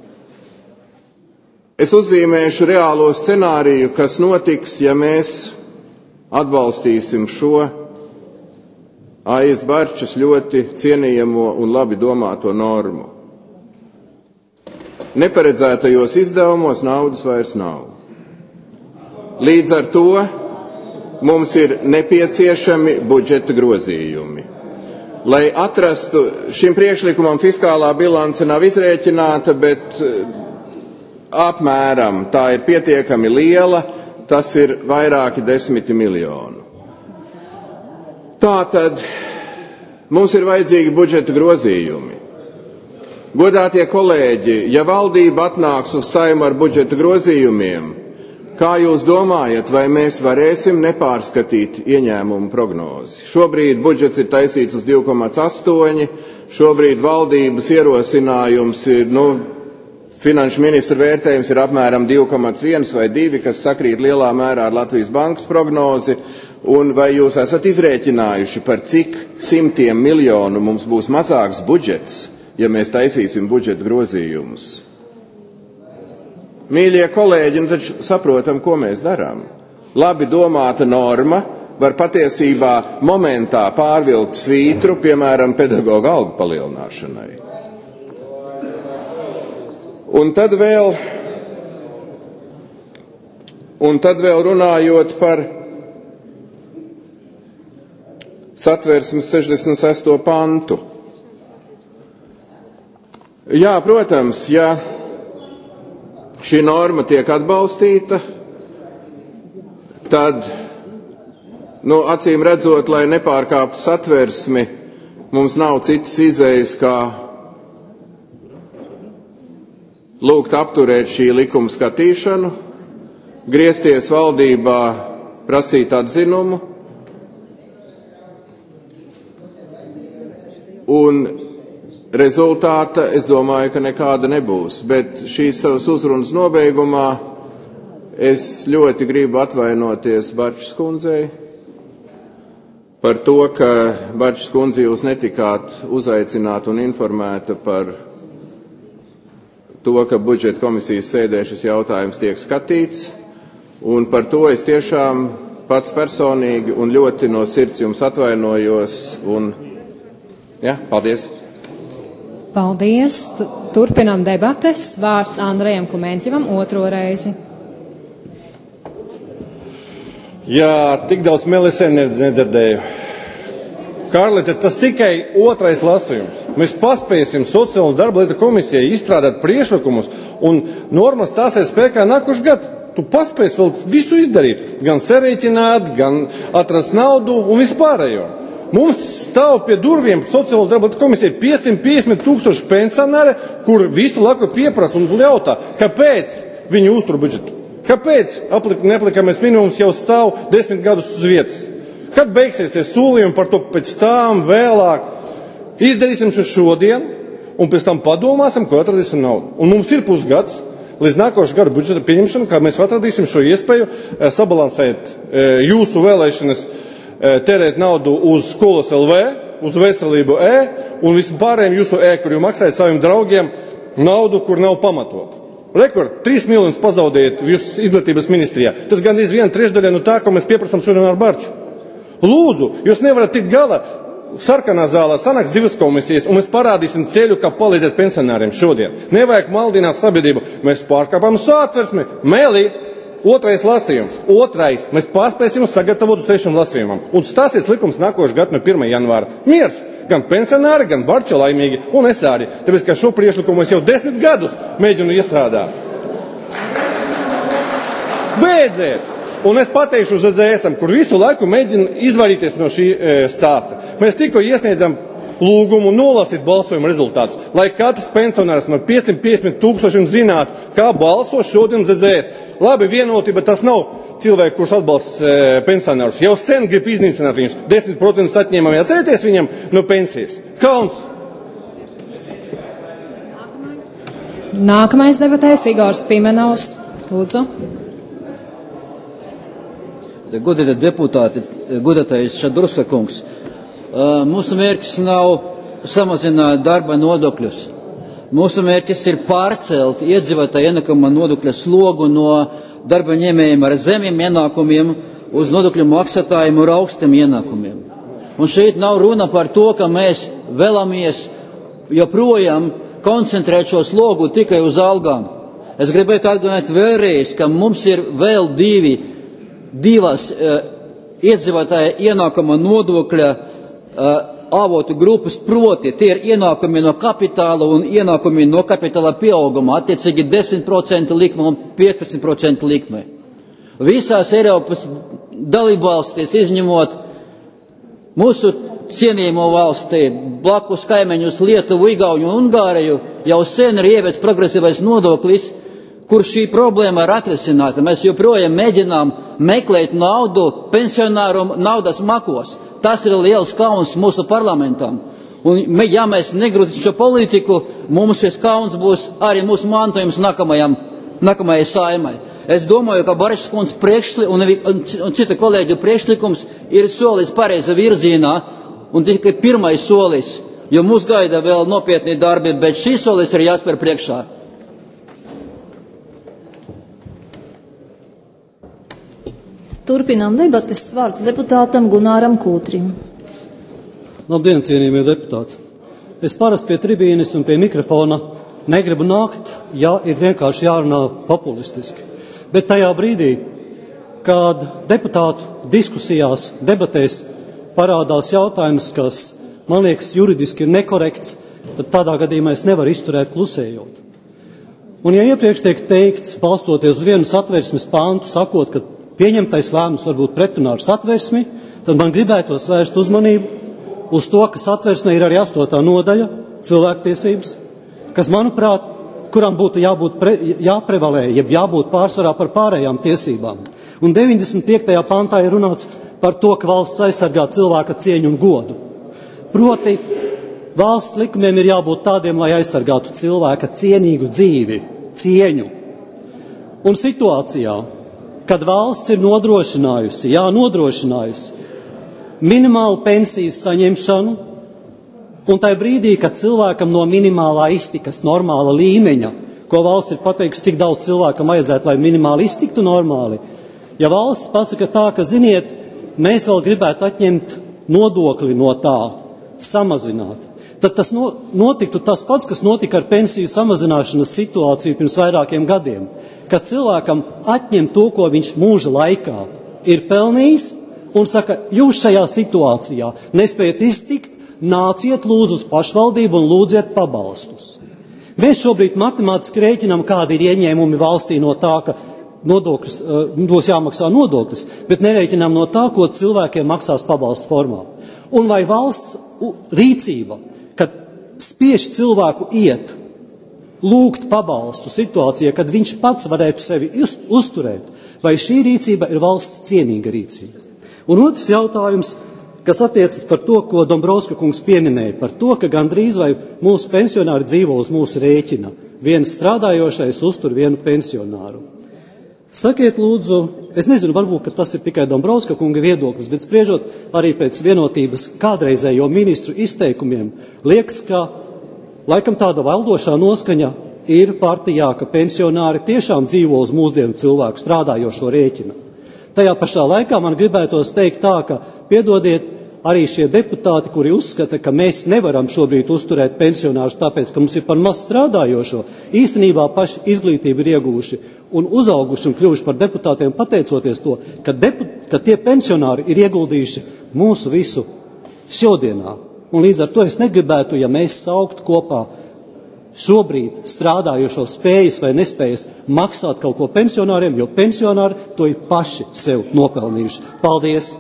Es uzzīmēšu reālo scenāriju, kas notiks, ja mēs atbalstīsim šo Aijas Barčas ļoti cienījamo un labi domāto normu. Neparedzētajos izdevumos naudas vairs nav. Līdz ar to mums ir nepieciešami budžeta grozījumi. Lai atrastu, šim priekšlikumam fiskālā bilance nav izrēķināta, bet apmēram tā ir pietiekami liela, tas ir vairāki desmiti miljonu. Tātad mums ir vajadzīgi budžeta grozījumi. Godātie kolēģi, ja valdība atnāks uz Saimu ar budžeta grozījumiem, kā jūs domājat, vai mēs varēsim nepārskatīt ieņēmumu prognozi? Šobrīd budžets ir taisīts uz divi komats astoņi, šobrīd valdības ierosinājums ir, nu, finanšu ministra vērtējums ir apmēram divi komats viens vai divi, kas sakrīt lielā mērā ar Latvijas bankas prognozi, un vai jūs esat izrēķinājuši, par cik simtiem miljonu mums būs mazāks budžets, ja mēs taisīsim budžeta grozījumus? Mīļie kolēģi, nu taču saprotam, ko mēs darām. Labi domāta norma var patiesībā momentā pārvilkt svītru, piemēram, pedagoga algu palielināšanai. Un tad vēl, un tad vēl runājot par Satversmes sešdesmit sesto pantu. Jā, protams, ja šī norma tiek atbalstīta, tad, nu, acīm redzot, lai nepārkāptu Satversmi, mums nav citas izējas, kā lūgt apturēt šī likuma skatīšanu, griezties valdībā, prasīt atzinumu, un rezultāta, es domāju, ka nekāda nebūs, bet šīs savas uzrunas nobeigumā es ļoti gribu atvainoties Barčas kundzei par to, ka Barčas kundze jūs netikāt uzaicināt un informēta par to, ka budžeta komisijas sēdē šis jautājums tiek skatīts, un par to es tiešām pats personīgi un ļoti no sirds jums atvainojos, un, ja, paldies! Paldies. Turpinam debates. Vārds Andrejam Klimentjevam otro reizi. Jā, tik daudz melisēm nedzirdēju. Kārlīte, tas tikai otrais lasījums. Mēs paspēsim sociālo darba lietu komisijai izstrādāt priekšlikumus, un normas stāsies spēkā nākošu gadu. Tu paspēsi vēl visu izdarīt, gan sarēķināt, gan atrast naudu un vispārējo. Mums stāv pie durviem sociālo darba lietu komisijai piecsimt piecdesmit tūkstoši pensionāri, kur visu laiku pieprasa un jautā, kāpēc viņi uztur budžetu. Kāpēc neaplikamies minimums jau stāv desmit gadus uz vietas? Kad beigsies tie solījumi par to, ka pēc tām vēlāk izdarīsim šo šodien un pēc tam padomāsim, ko atradīsim naudu. Un mums ir pusgads līdz nākošu gadu budžeta pieņemšanu, kā mēs atradīsim šo iespēju sabalansēt jūsu vēlēšanas tērēt naudu uz skolas L V, uz veselību E un vispārējiem jūsu E, kur jūs maksājat saviem draugiem naudu, kur nav pamatot. Rekord, trīs miljonus pazaudējat jūsu izglītības ministrijā. Tas gan iz viena trešdaļa no tā, ko mēs pieprasām šodien ar Barču. Lūdzu, jūs nevarat tikt galā. Sarkanā zālē sanāks divas komisijas, un mēs parādīsim ceļu, kā palīdzēt pensionāriem šodien. Nevajag maldināt sabiedrību. Mēs pārkāpām Satversmi, meli. Otrais lasījums. Otrais. Mēs pārspēsim sagatavot uz trešam lasījumam. Un stāsies likums nākošu gadu no pirmā janvāra. Miers. Gan pensionāri, gan Barča laimīgi, un es arī. Tāpēc, ka šo priekšlikumu es jau desmit gadus mēģinu iestrādāt. Beidziet! Un es pateikšu Z Z S-am, kur visu laiku mēģina izvairīties no šī e, stāsta. Mēs tikko iesniedzam lūgumu nolasīt balsojumu rezultātus, lai katrs pensionārs no piecsimt piecdesmit tūkstošiem zinātu, kā balso šodien Z Z S. Labi, vienotība tas nav cilvēki, kurš atbalsta e, pensionārus. Jau sen grib iznīcināt viņus. desmit procentus atņēmām, atcerieties viņam no pensijas. Kauns! Nākamais debatēs Igors Pimenovs. Lūdzu. Godātie deputāti, godātais Šadurska kungs, mūsu mērķis nav samazināt darba nodokļus. Mūsu mērķis ir pārcelt iedzīvotāju ienākuma nodokļa slogu no darba ņēmējiem ar zemiem ienākumiem uz nodokļu maksātājiem ar augstiem ienākumiem. Un šeit nav runa par to, ka mēs vēlamies joprojām koncentrēt šo slogu tikai uz algām. Es gribētu atgādināt vēlreiz, ka mums ir vēl divi divas uh, iedzīvotāja ienākuma nodokļa uh, avotu grupas, proti tie ir ienākumi no kapitāla un ienākumi no kapitāla pieauguma, attiecīgi desmit procenti likme un piecpadsmit procenti likme. Visās Eiropas dalībvalstīs, izņemot mūsu cienījamo valstī, blakus kaimiņus Lietuvu, Igauņu un Ungāriju, jau sen ir ieviets progresīvais nodoklis, kur šī problēma ir atrisināta. Mēs joprojām mēģinām meklēt naudu pensionāru naudas makos. Tas ir liels kauns mūsu parlamentam. Un, ja mēs negrūsim šo politiku, mums šis kauns būs arī mūsu mantojums nākamajam, nākamajai saimai. Es domāju, ka Barčas kundze priekšli un, un, un cita kolēģu priekšlikums ir solis pareiza virzienā un tikai pirmais solis, jo mūs gaida vēl nopietni darbi, bet šis solis ir jāspēr priekšā. Turpinām debates. Vārds deputātam Gunāram Kūtrim. Labdien, cienījamie deputāti! Es parasti pie tribīnes un pie mikrofona negribu nākt, ja ir vienkārši jārunā populistiski. Bet tajā brīdī, kad deputātu diskusijās, debatēs parādās jautājums, kas, man liekas, juridiski ir nekorekts, tad tādā gadījumā es nevaru izturēt klusējot. Un ja iepriekš tiek teikts, balstoties uz vienu Satversmes pāntu, sakot, ka pieņemtais lēmums var būt pretrunā ar Satversmi, tad man gribētos vērst uzmanību uz to, ka Satversmē ir arī astotā nodaļa cilvēktiesības, kas, manuprāt, kurām būtu jābūt pre, jāprevalē, jeb jābūt pārsvarā par pārējām tiesībām. Un deviņdesmit piektajā pantā ir runāts par to, ka valsts aizsargā cilvēka cieņu un godu. Proti, valsts likumiem ir jābūt tādiem, lai aizsargātu cilvēka cienīgu dzīvi, cieņu. Un situācijā, kad valsts ir nodrošinājusi, jā, nodrošinājusi minimālu pensijas saņemšanu, un tajā brīdī, kad cilvēkam no minimālā iztikas normāla līmeņa, ko valsts ir pateikusi, cik daudz cilvēkam vajadzētu, lai minimāli iztiktu normāli, ja valsts pasaka tā, ka, ziniet, mēs vēl gribētu atņemt nodokli no tā, samazināt, tad tas no, notiktu tas pats, kas notika ar pensiju samazināšanas situāciju pirms vairākiem gadiem, kad cilvēkam atņem to, ko viņš mūža laikā ir pelnījis, un saka, jūs šajā situācijā nespējat iztikt, nāciet lūdzu uz pašvaldību un lūdziet pabalstus. Mēs šobrīd matemātiski rēķinām, kādi ir ieņēmumi valstī no tā, ka nodokļus, dos jāmaksā nodokļus, bet nerēķinām no tā, ko cilvēkiem maksās pabalstu formā. Un vai valsts rīcība, kad spiež cilvēku iet, lūgt pabalstu situācijā, kad viņš pats varētu sevi uzturēt, vai šī rīcība ir valsts cienīga rīcība? Un otrs jautājums, kas attiecas par to, ko Dombrovska kungs pieminēja, par to, ka gandrīz vai mūsu pensionāri dzīvo uz mūsu rēķina. Viens strādājošais uztur vienu pensionāru. Sakiet, lūdzu, es nezinu, varbūt, ka tas ir tikai Dombrovska kunga viedoklis, bet spriežot arī pēc vienotības kādreizējo ministru izteikumiem, liekas, ka laikam tāda valdošā noskaņa ir partijā, ka pensionāri tiešām dzīvo uz mūsdienu cilvēku strādājošo rēķina. Tajā pašā laikā man gribētos teikt tā, ka, piedodiet, arī šie deputāti, kuri uzskata, ka mēs nevaram šobrīd uzturēt pensionārus tāpēc, ka mums ir par maz strādājošo, īstenībā paši izglītību ir ieguvuši un uzauguši un kļuvuši par deputātiem pateicoties to, ka, depu, ka tie pensionāri ir ieguldījuši mūsu visu šodienā. Un līdz ar to es negribētu, ja mēs sauktu kopā šobrīd strādājošo spējas vai nespējas maksāt kaut ko pensionāriem, jo pensionāri to ir paši sev nopelnījuši. Paldies!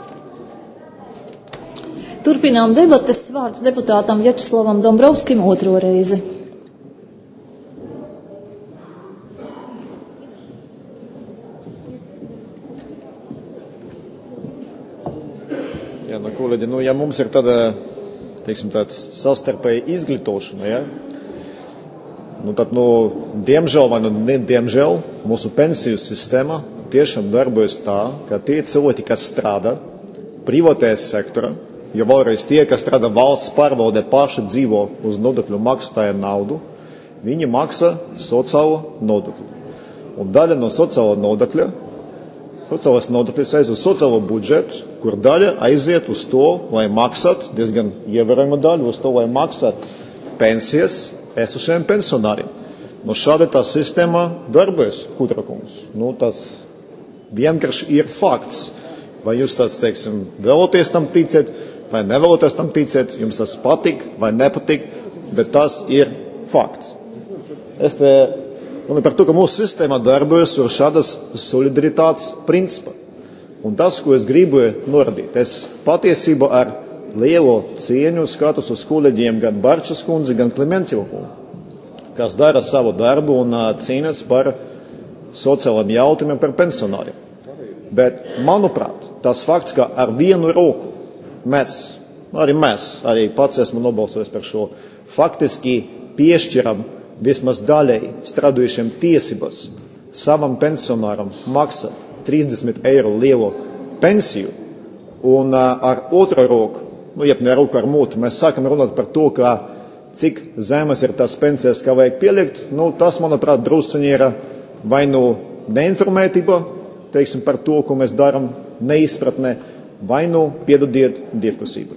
Turpinām debates. Vārds deputātam Vjačeslavam Dombrovskim otro reizi. Jā, nu, kolēģi, nu, ja mums ir tāda, teiksim, tāds savstarpēja izglītošana, ja, nu, tad, nu, diemžēl vai nu ne diemžēl, mūsu pensiju sistēma tiešām darbojas tā, ka tie cilvēki, kas strādā privātajā sektorā, jo vēlreiz tie, kas strādā valsts pārvaldē, paši dzīvo uz nodokļu maksātāja naudu, viņi maksā sociālo nodokļu. Un daļa no sociālo nodokļa, sociālais nodokļus aiziet uz sociālo budžetu, kur daļa aiziet uz to, lai maksāt, diezgan ievērojama daļa, uz to, lai maksāt pensijas esošajiem pensionāriem. Nu, šāda tā sistēma darbojas, Kutrakungs. Nu, tas vienkārši ir fakts. Vai jūs tas, teiksim, vēlaties tam ticēt, vai nevēlaties tam ticēt, jums tas patīk vai nepatīk, bet tas ir fakts. Es te runāju par to, ka mūsu sistēma darbojas uz šādas solidaritātes principa. Un tas, ko es gribu norādīt, es patiesībā ar lielu cieņu skatos uz kolēģiem gan Barčas kundzi, gan Klementīvu kungu, kas dara savu darbu un cīnās par sociālajiem jautājumiem, par pensionāriem. Bet, manuprāt, tas fakts, ka ar vienu roku mēs, arī mēs, arī pats esmu nobalsojis par šo, faktiski piešķiram vismaz daļai strādājušiem tiesības savam pensionāram maksāt trīsdesmit eiro lielu pensiju, un ar otru roku, nu, jeb ne roku ar mūtu, mēs sākam runāt par to, ka cik zemes ir tās pensijas, kā vajag pielikt, nu, tas, manuprāt, drusciņi ir vai nu neinformētība, teiksim, par to, ko mēs darām, neizpratnē, vai nu piedodiet divpusību.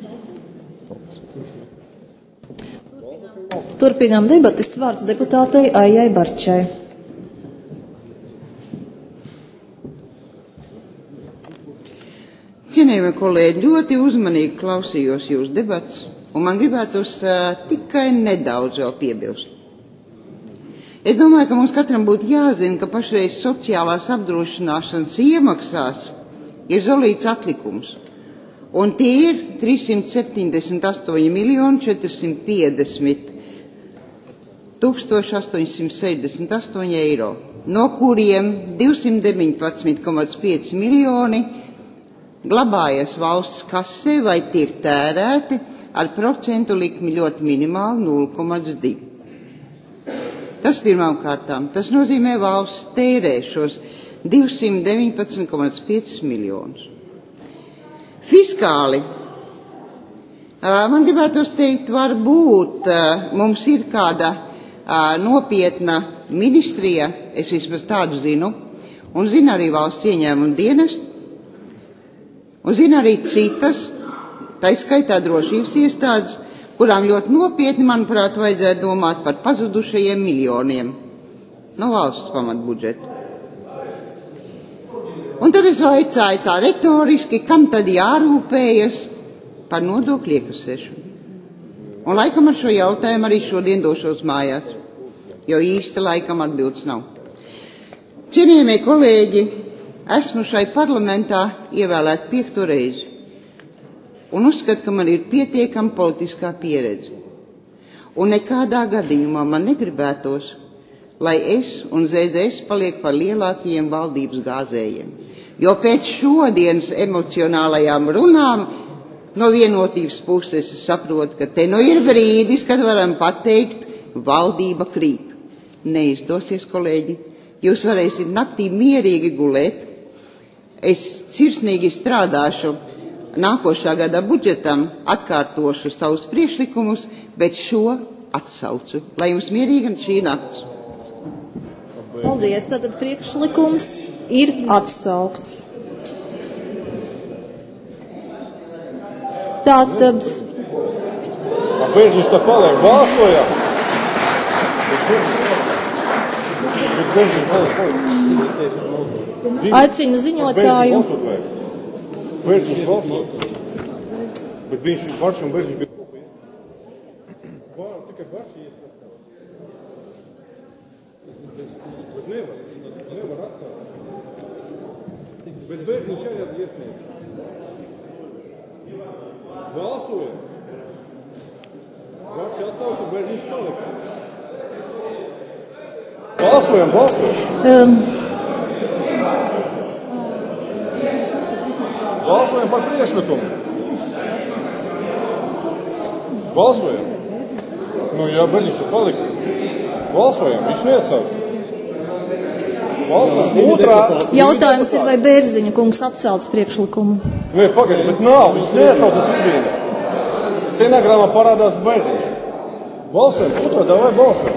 Turpinām debates. Vārds deputātei Aijai Barčai. Cienījamie kolēģi, ļoti uzmanīgi klausījos jūsu debats, un man gribētos uh, tikai nedaudz vēl piebilst. Es domāju, ka mums katram būtu jāzina, ka pašreiz sociālās apdrošināšanas iemaksās ir zolīts atlikums. Un tie ir trīssimt septiņdesmit astoņi miljoni četrsimt piecdesmit tūkstoši astoņsimt sešdesmit astoņi eiro, no kuriem divsimt deviņpadsmit komats pieci miljoni glabājas valsts kasē vai tiek tērēti ar procentu likmi ļoti minimāli nulle komats divi. Tas pirmām kārtām, tas nozīmē valsts tērē šos divsimt deviņpadsmit komats pieci miljonus. Fiskāli, man gribētu teikt, varbūt mums ir kāda nopietna ministrija, es vismaz tādu zinu, un zina arī valsts ieņēmuma dienests, un zina arī citas, tā skaitā drošības iestādes, kurām ļoti nopietni, manuprāt, vajadzētu domāt par pazudušajiem miljoniem no valsts pamatbudžeta. Un tad es vaicāju tā retoriski, kam tad jārūpējas par nodokļu iekasēšanu. Un laikam ar šo jautājumu arī šodien došos mājās, jo īsti laikam atbildes nav. Cienījamie kolēģi, esmu šai parlamentā ievēlēt piekto reizi. Un uzskatu, ka man ir pietiekama politiskā pieredze. Un nekādā gadījumā man negribētos, lai es un Z Z S paliek par lielākajiem valdības gāzējiem. Jo pēc šodienas emocionālajām runām no vienotības puses es saprotu, ka te nu ir brīdis, kad varam pateikt, valdība krīt. Neizdosies, kolēģi. jūs varēsiet naktī mierīgi gulēt. Es sirsnīgi strādāšu nākošā gada budžetam, atkārtošu savus priekšlikumus, bet šo atsaucu. Lai jums mierīga šī nakts. Paldies, tātad priekšlikums ir atsaukts. Tātad. Bērziņš tā paliek, balsojam. Aicinu ziņotāju. Bērziņš balsot. Bet viņš ir Barčs un Bērziņš bija. Tikai Barčs iesaka. Bet nevar. Nevar atsākt. Bet Bērziņš jājāt iesniegt. Balsojam. Barčs atsaukt un Bērziņš palika. Balsojam, balsojam. Um. Balsojam par priekšlikumu. Balsojam. Nu, jā, Bērziņš tu palika. Balsojam, viņš neatsauc. Balsojam. Otrā. Jautājums ir, vai Bērziņa kungs atsauc priekšlikumu? Nē, pagaidi, bet nav, viņš neatsauc uz tribīnes. Stenogrāmā parādās Bērziņš. Balsojam, otrā, davai balsojam.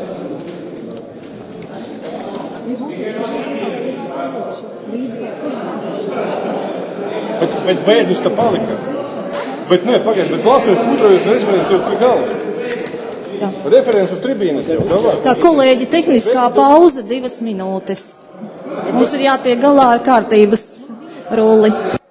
Bet, bet Bērziņš tā palika. Bet nē, pagaidi, bet balsojums otrajos referents jau pie gala. Tā. Referents uz tribīnes jau, davai. Tā, kolēģi, tehniskā pauze divas minūtes. Mums ir jātiek galā ar kārtības rulli.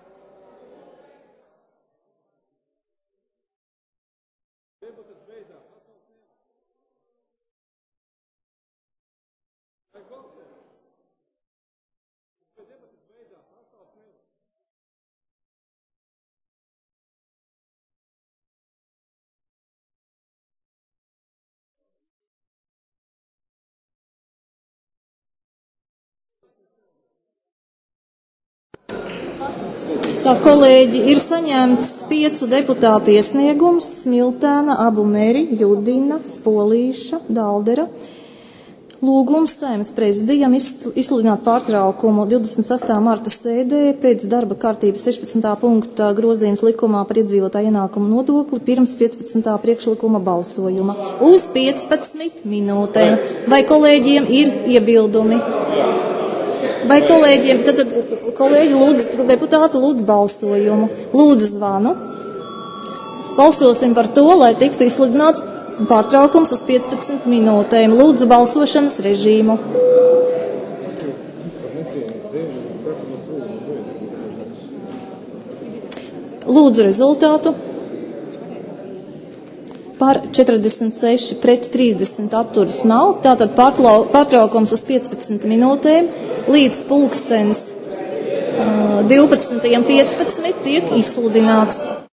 Tā, kolēģi, ir saņemts piecu deputātu iesniegums - Smiltēna, Abumeri, Judina, Spolīša, Daldera. Lūgums Saeimas prezidijam izsludināt pārtraukumu divdesmit sestā marta sēdē pēc darba kārtības sešpadsmitā punkta grozījums likumā par iedzīvotāju ienākumu nodokli pirms piecpadsmitā priekšlikuma balsojuma. Uz piecpadsmit minūtēm. Vai kolēģiem ir iebildumi? Vai kolēģiem, tad, tad kolēģi lūdz, deputāti lūdz balsojumu. Lūdzu zvanu. Balsosim par to, lai tiktu izsludināts pārtraukums uz piecpadsmit minūtēm. Lūdzu balsošanas režīmu. Lūdzu rezultātu. Par četrdesmit seši pret trīsdesmit atturas nav. Tātad pārtraukums uz piecpadsmit minūtēm līdz pulkstens divpadsmit piecpadsmit tiek izsludināts.